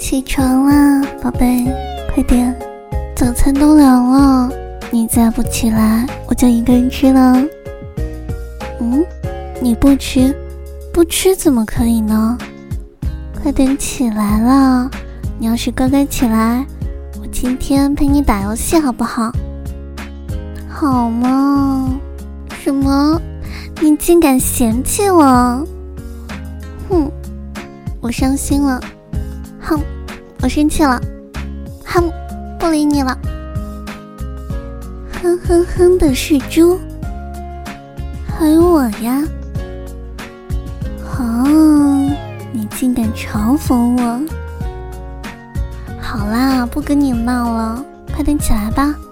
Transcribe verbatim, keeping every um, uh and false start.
起床啦，宝贝，快点，早餐都凉了，你再不起来，我就一个人吃了。嗯，你不吃，不吃怎么可以呢？快点起来了，你要是乖乖起来，我今天陪你打游戏好不好？好吗？什么？你竟敢嫌弃我？哼，我伤心了。哼，我生气了。哼，不理你了。哼哼哼的是猪，还有我呀。哦，你竟敢嘲讽我。好啦，不跟你闹了，快点起来吧。